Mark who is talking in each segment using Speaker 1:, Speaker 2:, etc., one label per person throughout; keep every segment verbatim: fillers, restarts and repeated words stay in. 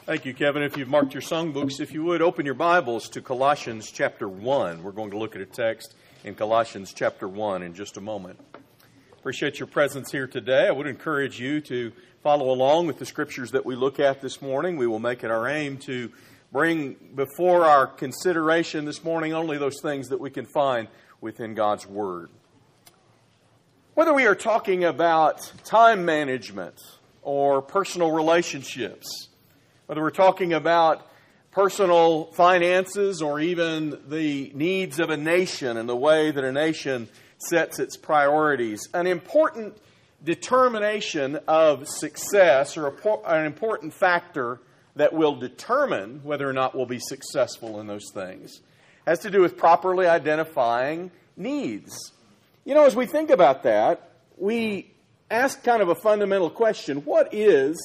Speaker 1: Thank you, Kevin. If you've marked your songbooks, if you would, open your Bibles to Colossians chapter one. We're going to look at a text in Colossians chapter one in just a moment. Appreciate your presence here today. I would encourage you to follow along with the scriptures that we look at this morning. We will make it our aim to bring before our consideration this morning only those things that we can find within God's Word. Whether we are talking about time management or personal relationships, whether we're talking about personal finances or even the needs of a nation and the way that a nation sets its priorities, an important determination of success or an important factor that will determine whether or not we'll be successful in those things has to do with properly identifying needs. You know, as we think about that, we ask kind of a fundamental question: what is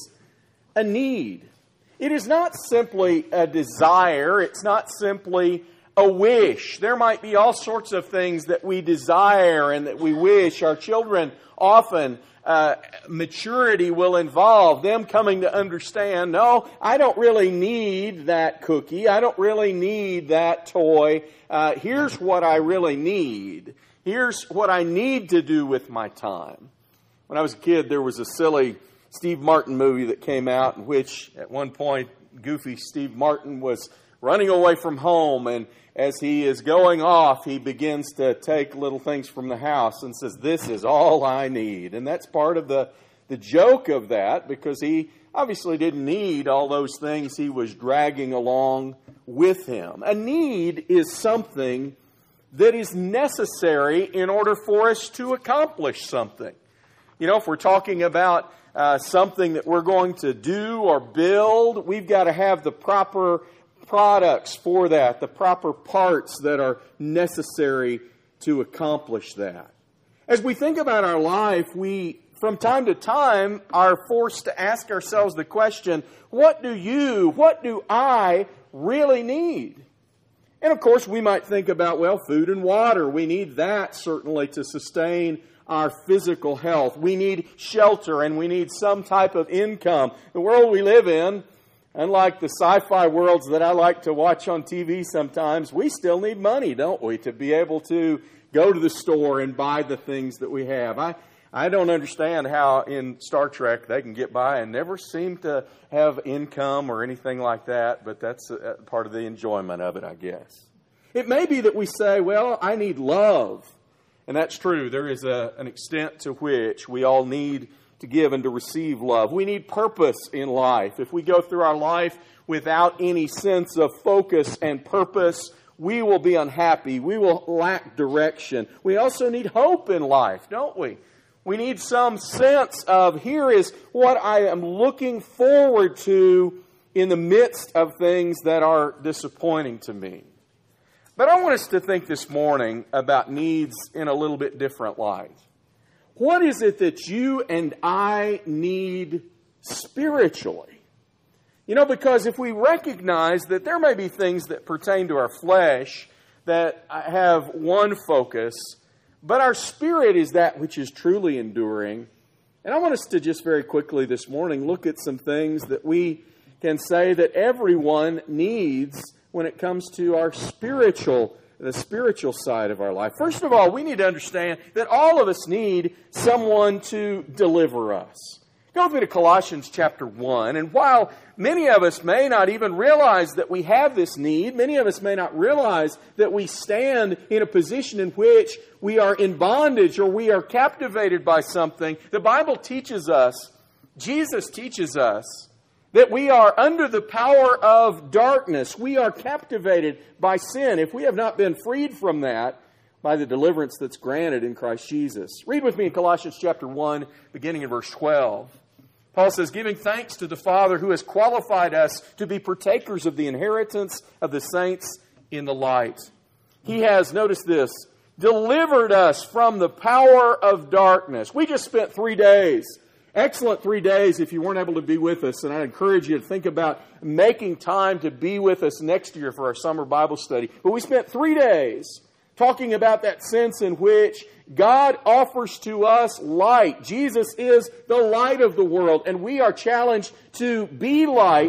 Speaker 1: a need? It is not simply a desire. It's not simply a wish. There might be all sorts of things that we desire and that we wish. Our children often, uh, maturity will involve them coming to understand, no, I don't really need that cookie. I don't really need that toy. Uh, here's what I really need. Here's what I need to do with my time. When I was a kid, there was a silly Steve Martin movie that came out in which at one point goofy Steve Martin was running away from home, and as he is going off, he begins to take little things from the house and says, "This is all I need." And that's part of the, the joke of that, because he obviously didn't need all those things he was dragging along with him. A need is something that is necessary in order for us to accomplish something. You know, if we're talking about Uh, something that we're going to do or build, we've got to have the proper products for that, the proper parts that are necessary to accomplish that. As we think about our life, we, from time to time, are forced to ask ourselves the question, what do you, what do I really need? And of course, we might think about, well, food and water. We need that certainly to sustain our physical health. We need shelter and we need some type of income. The world we live in, unlike the sci-fi worlds that I like to watch on T V sometimes, we still need money, don't we, to be able to go to the store and buy the things that we have. I, I don't understand how in Star Trek they can get by and never seem to have income or anything like that, but that's a, a part of the enjoyment of it, I guess. It may be that we say, well, I need love. And that's true. There is a, an extent to which we all need to give and to receive love. We need purpose in life. If we go through our life without any sense of focus and purpose, we will be unhappy. We will lack direction. We also need hope in life, don't we? We need some sense of, here is what I am looking forward to in the midst of things that are disappointing to me. But I want us to think this morning about needs in a little bit different light. What is it that you and I need spiritually? You know, because if we recognize that there may be things that pertain to our flesh that have one focus, but our spirit is that which is truly enduring. And I want us to just very quickly this morning look at some things that we can say that everyone needs when it comes to our spiritual, the spiritual side of our life. First of all, we need to understand that all of us need someone to deliver us. Go with me to Colossians chapter one, and while many of us may not even realize that we have this need, many of us may not realize that we stand in a position in which we are in bondage or we are captivated by something, the Bible teaches us, Jesus teaches us, that we are under the power of darkness. We are captivated by sin if we have not been freed from that by the deliverance that's granted in Christ Jesus. Read with me in Colossians chapter one, beginning in verse twelve. Paul says, giving thanks to the Father who has qualified us to be partakers of the inheritance of the saints in the light. He has, notice this, delivered us from the power of darkness. We just spent three days Excellent three days if you weren't able to be with us, and I encourage you to think about making time to be with us next year for our summer Bible study. But we spent three days talking about that sense in which God offers to us light. Jesus is the light of the world, and we are challenged to be light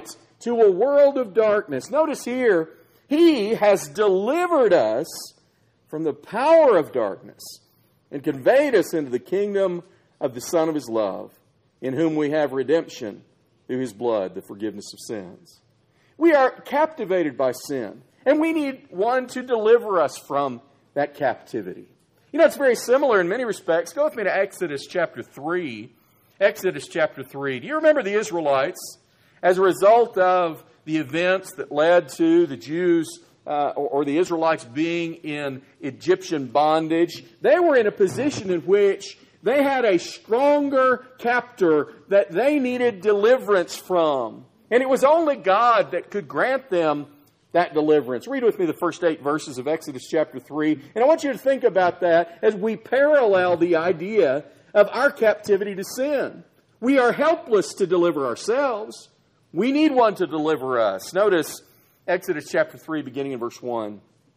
Speaker 2: to a world of darkness. Notice here, He has delivered us from the power of darkness and conveyed us into the kingdom of the Son of His love, in whom we have redemption through His blood, the forgiveness of sins. We are captivated by sin, and we need one to deliver us from that captivity. You know, it's very similar in many respects. Go with me to Exodus chapter three. Exodus chapter three. Do you remember the Israelites? As a result of the events that led to the Jews uh, or, or the Israelites being in Egyptian bondage, they were in a position in which they had a stronger captor that they needed deliverance from. And it was only God that could grant them that deliverance. Read with me the first eight verses of Exodus chapter three. And I want you to think about that as we parallel the idea of our captivity to sin. We are helpless to deliver ourselves. We need one to deliver us. Notice Exodus chapter three, beginning in verse one.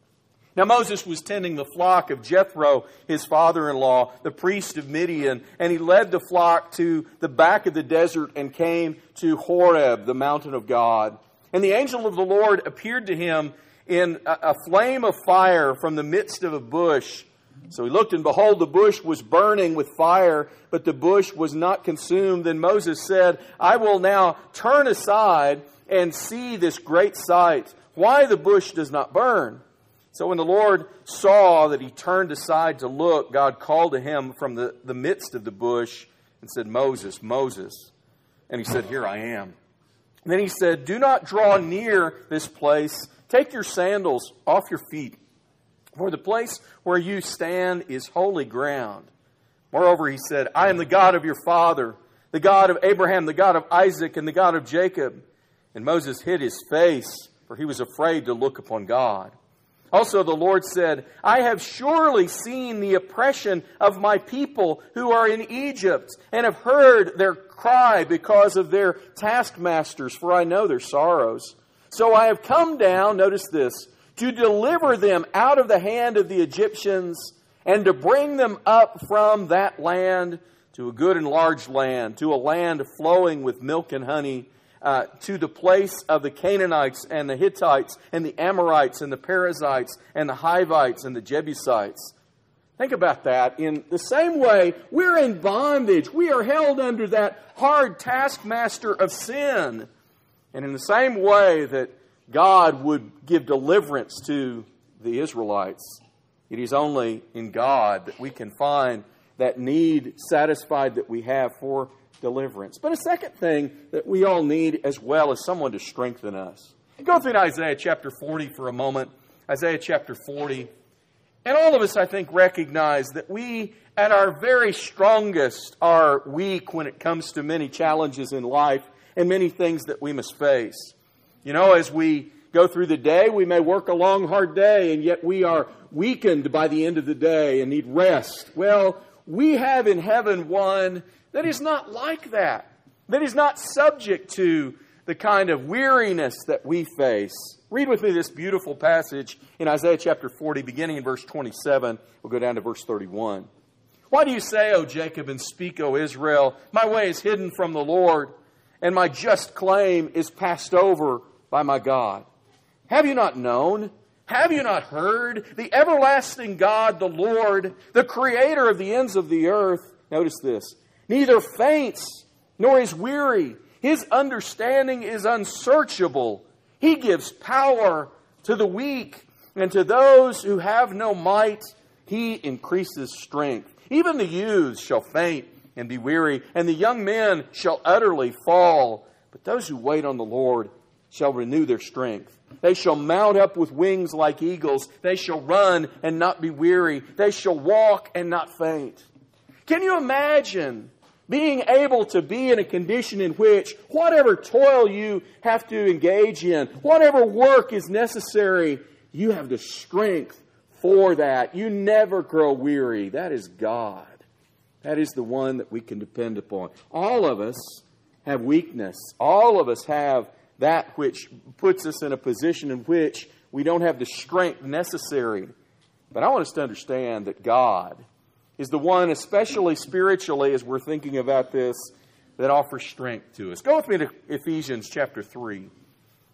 Speaker 2: Now Moses was tending the flock of Jethro, his father-in-law, the priest of Midian, and he led the flock to the back of the desert and came to Horeb, the mountain of God. And the angel of the Lord appeared to him in a, a flame of fire from the midst of a bush. So he looked, and behold, the bush was burning with fire, but the bush was not consumed. Then Moses said, I will now turn aside and see this great sight, why the bush does not burn. So when the Lord saw that he turned aside to look, God called to him from the, the midst of the bush and said, Moses, Moses. And he said, Here I am. And then he said, Do not draw near this place. Take your sandals off your feet, for the place where you stand is holy ground. Moreover, he said, I am the God of your father, the God of Abraham, the God of Isaac, and the God of Jacob. And Moses hid his face, for he was afraid to look upon God. Also the Lord said, I have surely seen the oppression of my people who are in Egypt, and have heard their cry because of their taskmasters, for I know their sorrows. So I have come down, notice this, to deliver them out of the hand of the Egyptians, and to bring them up from that land to a good and large land, to a land flowing with milk and honey, Uh, to the place of the Canaanites and the Hittites and the Amorites and the Perizzites and the Hivites and the Jebusites. Think about that. In the same way, we're in bondage. We are held under that hard taskmaster of sin. And in the same way that God would give deliverance to the Israelites, it is only in God that we can find that need satisfied that we have for deliverance. But a second thing that we all need as well is someone to strengthen us. Go through Isaiah chapter forty for a moment. Isaiah chapter forty. And all of us, I think, recognize that we, at our very strongest, are weak when it comes to many challenges in life and many things that we must face. You know, as we go through the day, we may work a long, hard day, and yet we are weakened by the end of the day and need rest. Well, we have in heaven one that is not like that, that is not subject to the kind of weariness that we face. Read with me this beautiful passage in Isaiah chapter forty, beginning in verse twenty-seven. We'll go down to verse thirty-one. Why do you say, O Jacob, and speak, O Israel, my way is hidden from the Lord, and my just claim is passed over by my God? Have you not known? Have you not heard? The everlasting God, the Lord, the creator of the ends of the earth, notice this, neither faints nor is weary. His understanding is unsearchable. He gives power to the weak, and to those who have no might, He increases strength. Even the youths shall faint and be weary, and the young men shall utterly fall. But those who wait on the Lord shall renew their strength. They shall mount up with wings like eagles. They shall run and not be weary. They shall walk and not faint. Can you imagine being able to be in a condition in which whatever toil you have to engage in, whatever work is necessary, you have the strength for that. You never grow weary. That is God. That is the one that we can depend upon. All of us have weakness. All of us have that which puts us in a position in which we don't have the strength necessary. But I want us to understand that God is the one, especially spiritually, as we're thinking about this, that offers strength to us. Go with me to Ephesians chapter three.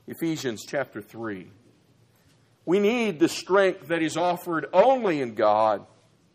Speaker 1: Ephesians chapter three. We need the strength that is offered only in God.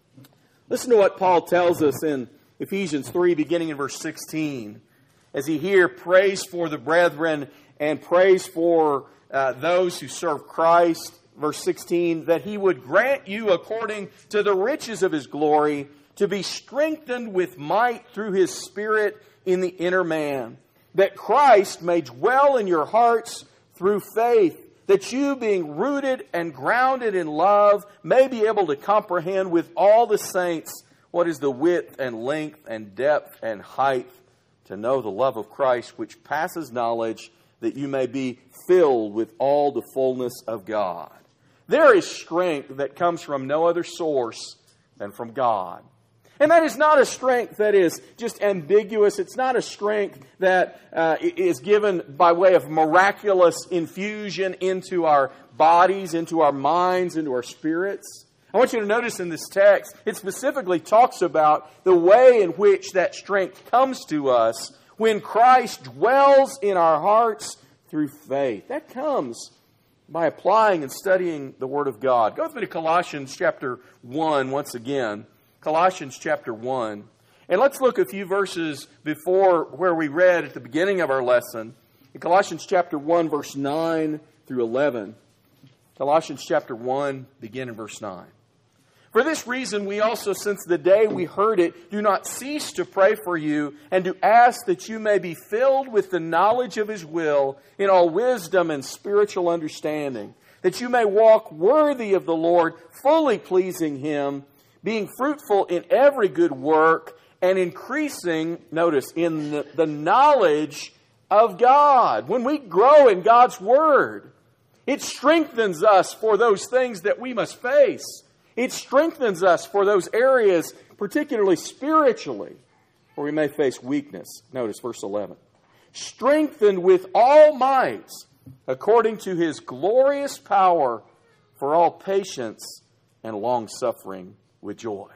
Speaker 1: Listen to what Paul tells us in Ephesians three, beginning in verse sixteen, as he here prays for the brethren and prays for uh, those who serve Christ. Verse sixteen, that He would grant you according to the riches of His glory to be strengthened with might through His Spirit in the inner man, that Christ may dwell in your hearts through faith, that you, being rooted and grounded in love, may be able to comprehend with all the saints what is the width and length and depth and height, to know the love of Christ which passes knowledge, that you may be filled with all the fullness of God. There is strength that comes from no other source than from God. And that is not a strength that is just ambiguous. It's not a strength that uh, is given by way of miraculous infusion into our bodies, into our minds, into our spirits. I want you to notice in this text, it specifically talks about the way in which that strength comes to us when Christ dwells in our hearts through faith. That comes by applying and studying the Word of God. Go with me to Colossians chapter one once again. Colossians chapter one. And let's look a few verses before where we read at the beginning of our lesson. In Colossians chapter one, verse nine through eleven. Colossians chapter one, begin in verse nine. For this reason, we also, since the day we heard it, do not cease to pray for you and to ask that you may be filled with the knowledge of His will in all wisdom and spiritual understanding, that you may walk worthy of the Lord, fully pleasing Him, being fruitful in every good work and increasing, notice, in the, the knowledge of God. When we grow in God's Word, it strengthens us for those things that we must face. It strengthens us for those areas, particularly spiritually, where we may face weakness. Notice verse eleven. Strengthened with all might, according to His glorious power, for all patience and long-suffering with joy.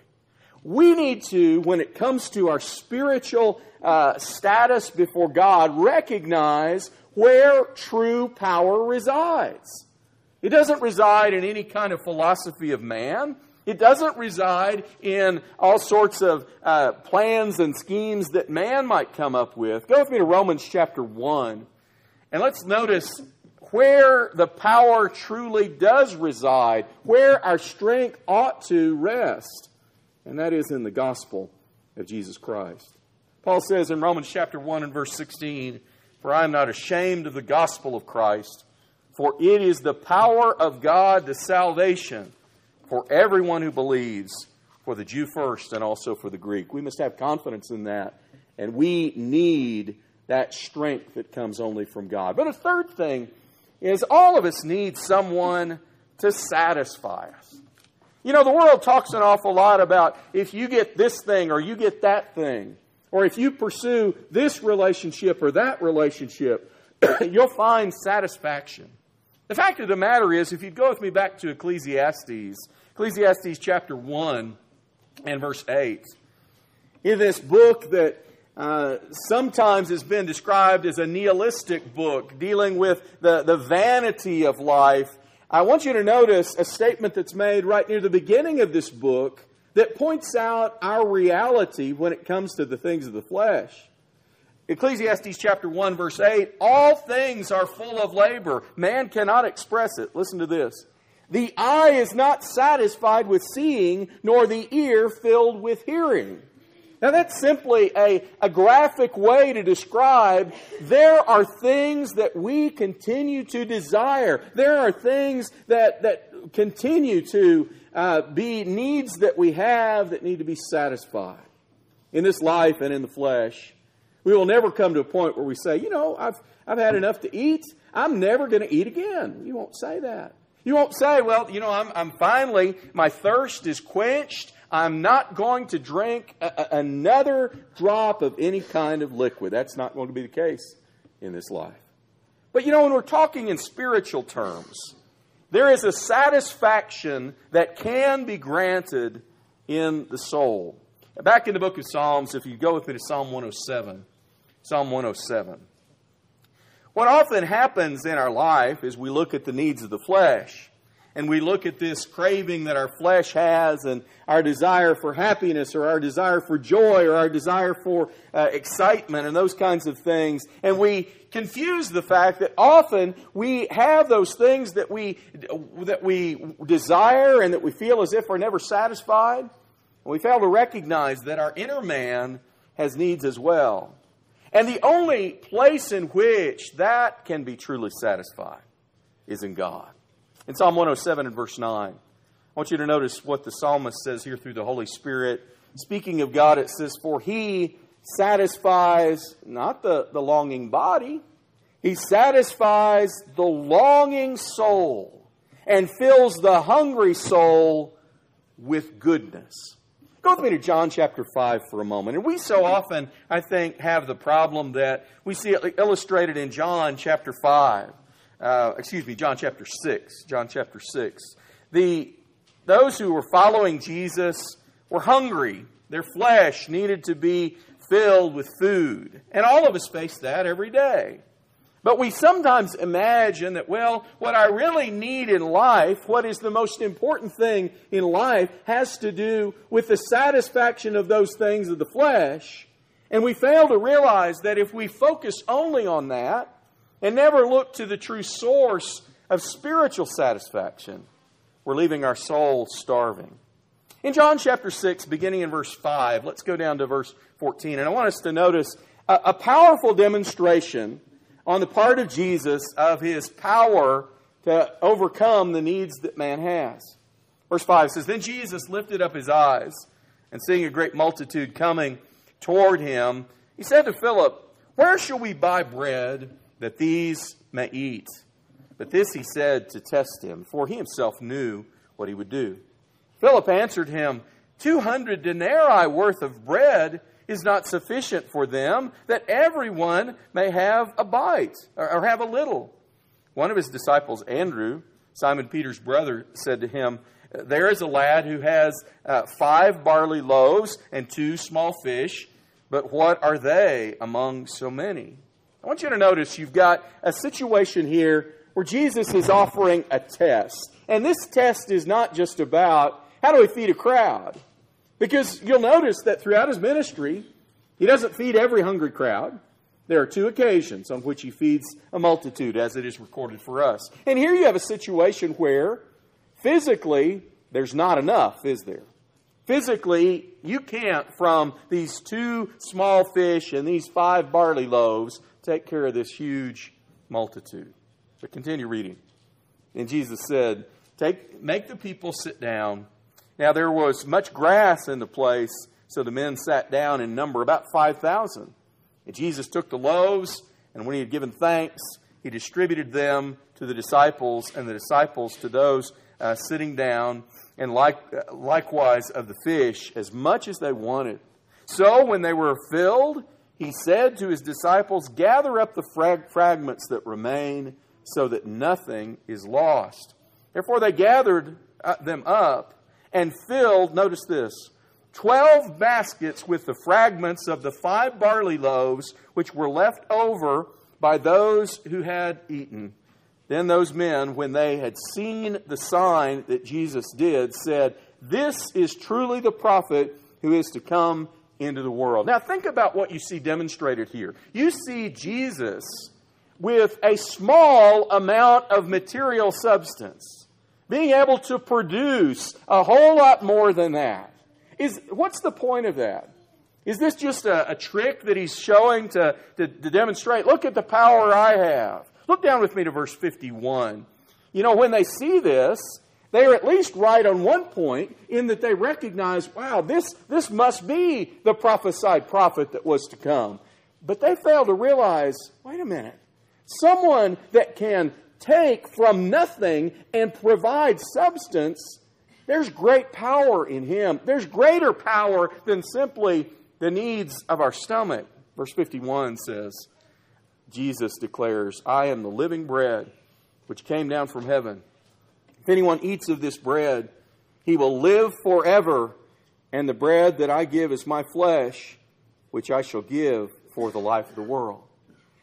Speaker 1: We need to, when it comes to our spiritual uh, status before God, recognize where true power resides. It doesn't reside in any kind of philosophy of man. It doesn't reside in all sorts of uh, plans and schemes that man might come up with. Go with me to Romans chapter one. And let's notice where the power truly does reside, where our strength ought to rest. And that is in the gospel of Jesus Christ. Paul says in Romans chapter one and verse sixteen, for I am not ashamed of the gospel of Christ, for it is the power of God to salvation for everyone who believes, for the Jew first and also for the Greek. We must have confidence in that. And we need that strength that comes only from God. But a third thing is all of us need someone to satisfy us. You know, the world talks an awful lot about if you get this thing or you get that thing, or if you pursue this relationship or that relationship, you'll find satisfaction. The fact of the matter is, if you'd go with me back to Ecclesiastes, Ecclesiastes chapter one and verse eight, in this book that uh, sometimes has been described as a nihilistic book, dealing with the, the vanity of life, I want you to notice a statement that's made right near the beginning of this book that points out our reality when it comes to the things of the flesh. Ecclesiastes chapter one, verse eight, all things are full of labor. Man cannot express it. Listen to this. The eye is not satisfied with seeing, nor the ear filled with hearing. Now that's simply a, a graphic way to describe there are things that we continue to desire. There are things that, that continue to uh, be needs that we have that need to be satisfied. In this life and in the flesh, we will never come to a point where we say, you know, I've, I've had enough to eat. I'm never going to eat again. You won't say that. You won't say, well, you know, I'm, I'm finally, my thirst is quenched. I'm not going to drink a, a, another drop of any kind of liquid. That's not going to be the case in this life. But, you know, when we're talking in spiritual terms, there is a satisfaction that can be granted in the soul. Back in the book of Psalms, if you go with me to Psalm one oh seven, Psalm one oh seven. What often happens in our life is we look at the needs of the flesh, and we look at this craving that our flesh has, and our desire for happiness, or our desire for joy, or our desire for uh, excitement, and those kinds of things. And we confuse the fact that often we have those things that we that we desire and that we feel as if are never satisfied. And we fail to recognize that our inner man has needs as well. And the only place in which that can be truly satisfied is in God. In Psalm one oh seven and verse nine, I want you to notice what the psalmist says here through the Holy Spirit. Speaking of God, it says, "For He satisfies not the, the longing body, He satisfies the longing soul and fills the hungry soul with goodness." Go with me to John chapter five for a moment. And we so often, I think, have the problem that we see it illustrated in John chapter five. Uh, excuse me, John chapter six. John chapter six. The, those who were following Jesus were hungry. Their flesh needed to be filled with food. And all of us face that every day. But we sometimes imagine that, well, what I really need in life, what is the most important thing in life, has to do with the satisfaction of those things of the flesh. And we fail to realize that if we focus only on that and never look to the true source of spiritual satisfaction, we're leaving our soul starving. In John chapter six, beginning in verse five, let's go down to verse fourteen. And I want us to notice a, a powerful demonstration on the part of Jesus of His power to overcome the needs that man has. Verse five says, "Then Jesus lifted up His eyes, and seeing a great multitude coming toward Him, He said to Philip, 'Where shall we buy bread that these may eat?' But this He said to test Him, for He Himself knew what He would do. Philip answered Him, Two hundred denarii worth of bread is not sufficient for them, that everyone may have a bite, or have a little." One of His disciples, Andrew, Simon Peter's brother, said to Him, "There is a lad who has uh, five barley loaves and two small fish, but what are they among so many?" I want you to notice you've got a situation here where Jesus is offering a test. And this test is not just about how do we feed a crowd. Because you'll notice that throughout His ministry, He doesn't feed every hungry crowd. There are two occasions on which He feeds a multitude, as it is recorded for us. And here you have a situation where physically there's not enough, is there? Physically, you can't, from these two small fish and these five barley loaves, take care of this huge multitude. But continue reading. And Jesus said, Take, make the people sit down. Now there was much grass in the place, so the men sat down in number about five thousand. And Jesus took the loaves, and when He had given thanks, He distributed them to the disciples, and the disciples to those uh, sitting down, and like, uh, likewise of the fish, as much as they wanted. So when they were filled, He said to His disciples, "Gather up the frag- fragments that remain, so that nothing is lost." Therefore they gathered uh, them up and filled, notice this, twelve baskets with the fragments of the five barley loaves which were left over by those who had eaten. Then those men, when they had seen the sign that Jesus did, said, "This is truly the prophet who is to come into the world." Now think about what you see demonstrated here. You see Jesus with a small amount of material substance being able to produce a whole lot more than that. Is, what's the point of that? Is this just a, a trick that He's showing to, to, to demonstrate, look at the power I have? Look down with me to verse fifty-one. You know, when they see this, they are at least right on one point in that they recognize, wow, this, this must be the prophesied prophet that was to come. But they fail to realize, wait a minute, someone that can take from nothing and provide substance, there's great power in Him. There's greater power than simply the needs of our stomach. Verse fifty-one says, Jesus declares, "I am the living bread which came down from heaven. If anyone eats of this bread, he will live forever. And the bread that I give is my flesh, which I shall give for the life of the world."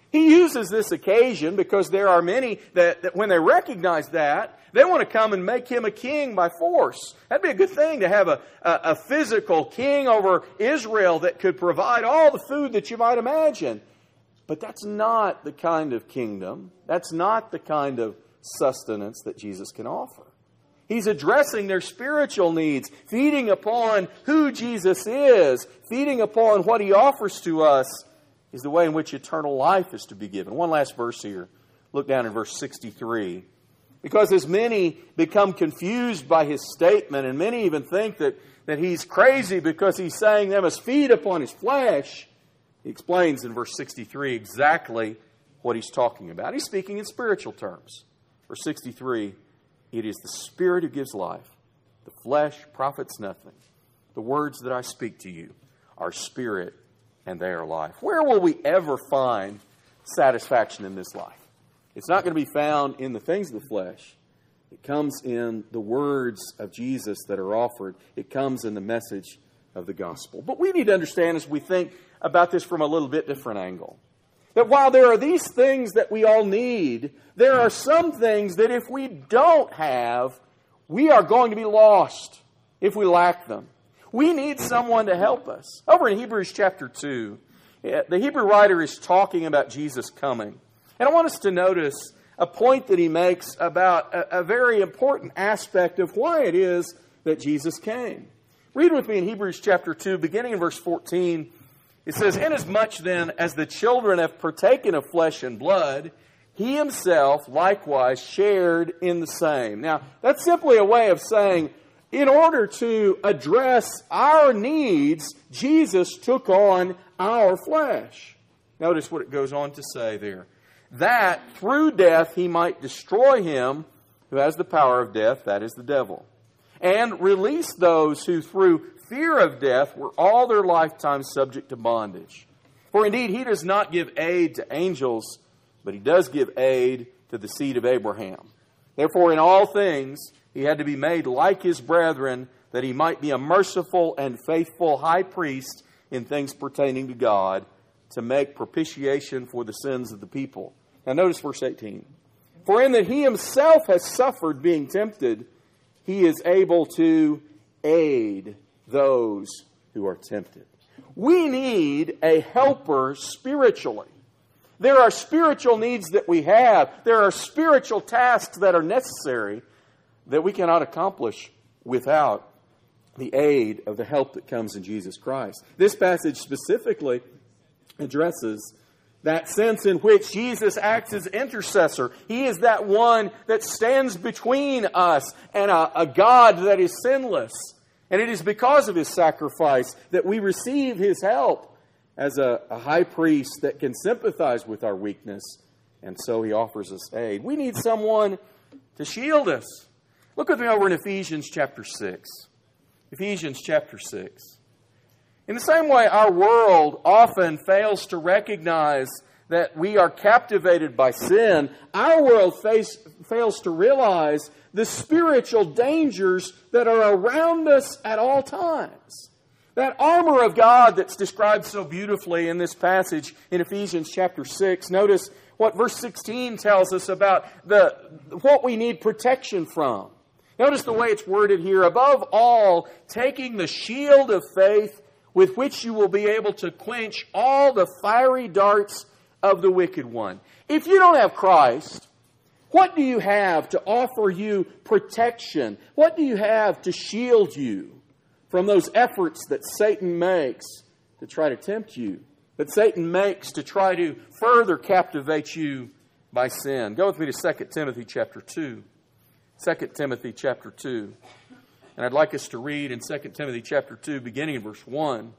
Speaker 2: He uses this occasion because there are many that, that when they recognize that, they want to come and make him a king by force. That'd be a good thing to have a, a, a physical king over Israel that could provide all the food that you might imagine. But that's not the kind of kingdom, that's not the kind of sustenance that Jesus can offer. He's addressing their spiritual needs, feeding upon who Jesus is, feeding upon what He offers to us is the way in which eternal life is to be given. One last verse here. Look down in verse sixty-three. Because as many become confused by His statement, and many even think that, that He's crazy because He's saying they must feed upon His flesh, He explains in verse sixty-three exactly what He's talking about. He's speaking in spiritual terms. Verse sixty-three, it is the Spirit who gives life. The flesh profits nothing. The words that I speak to you are spirit and they are life. Where will we ever find satisfaction in this life? It's not going to be found in the things of the flesh. It comes in the words of Jesus that are offered. It comes in the message of the gospel. But we need to understand as we think about this from a little bit different angle, that while there are these things that we all need, there are some things that if we don't have, we are going to be lost if we lack them. We need someone to help us. Over in Hebrews chapter two, the Hebrew writer is talking about Jesus coming. And I want us to notice a point that he makes about a, a very important aspect of why it is that Jesus came. Read with me in Hebrews chapter two, beginning in verse fourteen. It says, "Inasmuch then as the children have partaken of flesh and blood, He Himself likewise shared in the same." Now, that's simply a way of saying, in order to address our needs, Jesus took on our flesh. Notice what it goes on to say there. That through death He might destroy him who has the power of death, that is the devil, and release those who through fear of death were all their lifetime subject to bondage. For indeed He does not give aid to angels, but He does give aid to the seed of Abraham. Therefore in all things He had to be made like His brethren, that He might be a merciful and faithful high priest in things pertaining to God, to make propitiation for the sins of the people. Now notice verse eighteen. For in that He Himself has suffered being tempted, He is able to aid those who are tempted. We need a helper spiritually. There are spiritual needs that we have. There are spiritual tasks that are necessary that we cannot accomplish without the aid of the help that comes in Jesus Christ. This passage specifically addresses that sense in which Jesus acts as intercessor. He is that one that stands between us and a, a God that is sinless. And it is because of His sacrifice that we receive His help as a, a high priest that can sympathize with our weakness. And so He offers us aid. We need someone to shield us. Look with me over in Ephesians chapter six. Ephesians chapter six. In the same way, our world often fails to recognize that we are captivated by sin. Our world face, fails to realize the spiritual dangers that are around us at all times. That armor of God that's described so beautifully in this passage in Ephesians chapter six. Notice what verse sixteen tells us about the what we need protection from. Notice the way it's worded here. Above all, taking the shield of faith, with which you will be able to quench all the fiery darts of the wicked one. If you don't have Christ, what do you have to offer you protection? What do you have to shield you from those efforts that Satan makes to try to tempt you? That Satan makes to try to further captivate you by sin? Go with me to Second Timothy chapter two. Second Timothy chapter two. And I'd like us to read in Second Timothy chapter two, beginning in verse one.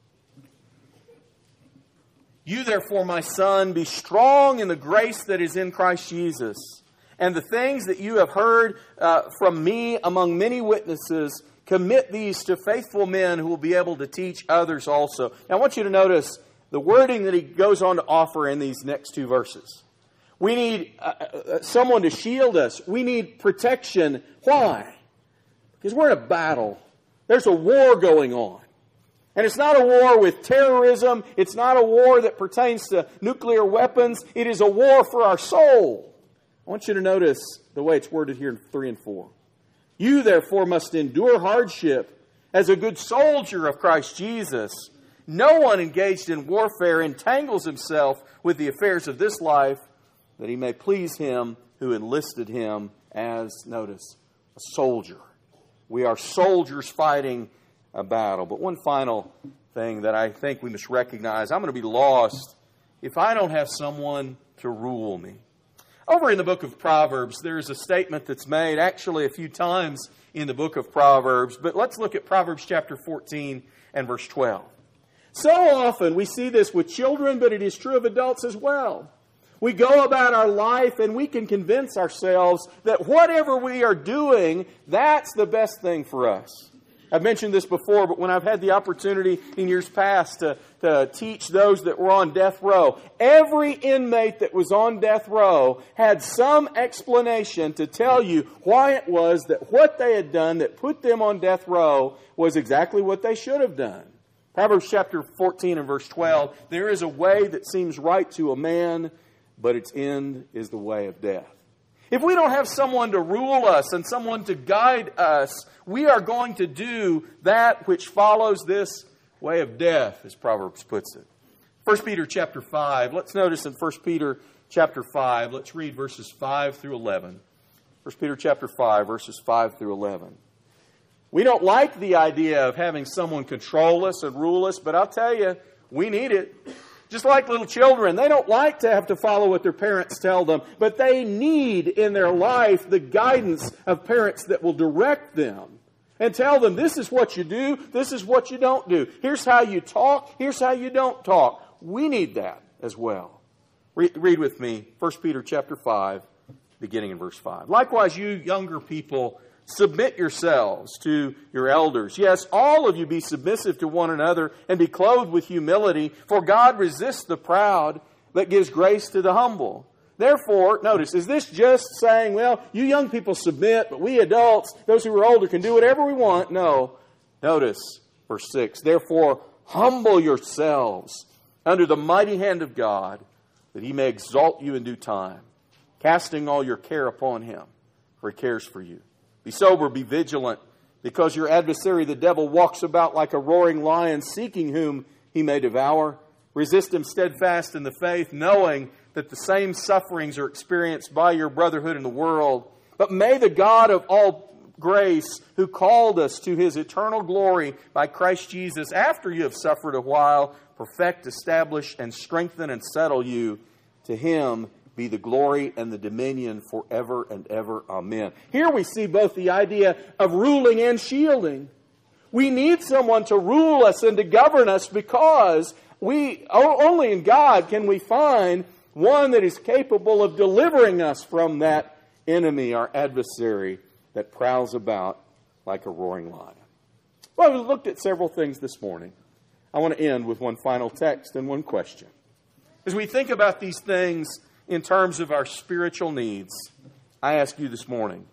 Speaker 2: "You therefore, my son, be strong in the grace that is in Christ Jesus, and the things that you have heard uh, from me among many witnesses, commit these to faithful men who will be able to teach others also." Now I want you to notice the wording that he goes on to offer in these next two verses. We need uh, uh, someone to shield us. We need protection. Why? Because we're in a battle. There's a war going on. And it's not a war with terrorism. It's not a war that pertains to nuclear weapons. It is a war for our soul. I want you to notice the way it's worded here in three and four. You, therefore, must endure hardship as a good soldier of Christ Jesus. No one engaged in warfare entangles himself with the affairs of this life, that he may please him who enlisted him as, notice, a soldier. We are soldiers fighting a battle. But one final thing that I think we must recognize, I'm going to be lost if I don't have someone to rule me. Over in the book of Proverbs, there's a statement that's made actually a few times in the book of Proverbs. But let's look at Proverbs chapter fourteen and verse twelve. So often we see this with children, but it is true of adults as well. We go about our life and we can convince ourselves that whatever we are doing, that's the best thing for us. I've mentioned this before, but when I've had the opportunity in years past to, to teach those that were on death row, every inmate that was on death row had some explanation to tell you why it was that what they had done that put them on death row was exactly what they should have done. Proverbs chapter fourteen and verse twelve, there is a way that seems right to a man, but its end is the way of death. If we don't have someone to rule us and someone to guide us, we are going to do that which follows this way of death, as Proverbs puts it. First Peter chapter five. Let's notice in First Peter chapter five. Let's read verses five through eleven. First Peter chapter five, verses five through eleven. We don't like the idea of having someone control us and rule us, but I'll tell you, we need it. Just like little children, they don't like to have to follow what their parents tell them, but they need in their life the guidance of parents that will direct them and tell them, this is what you do, this is what you don't do. Here's how you talk, here's how you don't talk. We need that as well. Read, read with me, First Peter chapter five, beginning in verse five. Likewise, you younger people, submit yourselves to your elders. Yes, all of you be submissive to one another and be clothed with humility, for God resists the proud, but gives grace to the humble. Therefore, notice, is this just saying, well, you young people submit, but we adults, those who are older, can do whatever we want? No. Notice, verse six, therefore, humble yourselves under the mighty hand of God, that He may exalt you in due time, casting all your care upon Him, for He cares for you. Be sober, be vigilant, because your adversary, the devil, walks about like a roaring lion, seeking whom he may devour. Resist him steadfast in the faith, knowing that the same sufferings are experienced by your brotherhood in the world. But may the God of all grace, who called us to His eternal glory by Christ Jesus, after you have suffered a while, perfect, establish, and strengthen and settle you. To Him be the glory and the dominion forever and ever. Amen. Here we see both the idea of ruling and shielding. We need someone to rule us and to govern us, because we only in God can we find one that is capable of delivering us from that enemy, our adversary, that prowls about like a roaring lion. Well, we looked at several things this morning. I want to end with one final text and one question. As we think about these things in terms of our spiritual needs, I ask you this morning,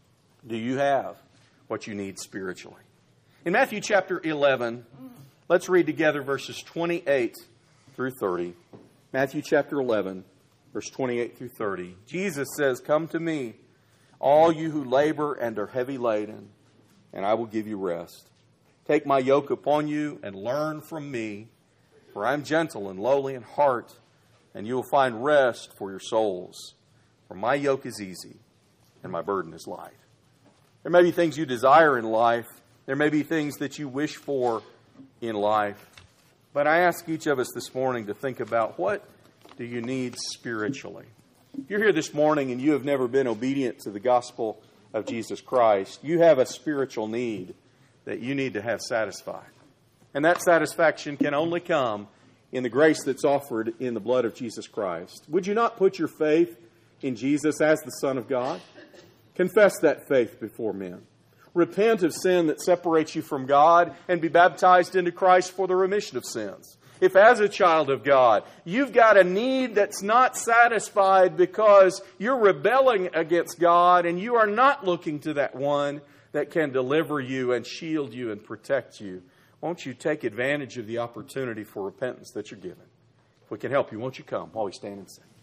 Speaker 2: do you have what you need spiritually? In Matthew chapter eleven, let's read together verses twenty-eight through thirty. Matthew chapter eleven, verse twenty-eight through thirty. Jesus says, come to me, all you who labor and are heavy laden, and I will give you rest. Take my yoke upon you and learn from me, for I am gentle and lowly in heart, and you will find rest for your souls. For my yoke is easy, and my burden is light. There may be things you desire in life. There may be things that you wish for in life. But I ask each of us this morning to think about, what do you need spiritually? If you're here this morning and you have never been obedient to the gospel of Jesus Christ, you have a spiritual need that you need to have satisfied. And that satisfaction can only come in the grace that's offered in the blood of Jesus Christ. Would you not put your faith in Jesus as the Son of God? Confess that faith before men. Repent of sin that separates you from God and be baptized into Christ for the remission of sins. If as a child of God, you've got a need that's not satisfied because you're rebelling against God and you are not looking to that one that can deliver you and shield you and protect you,
Speaker 1: won't you take advantage of the opportunity for repentance that you're given? If we can help you, won't you come while we stand and sing?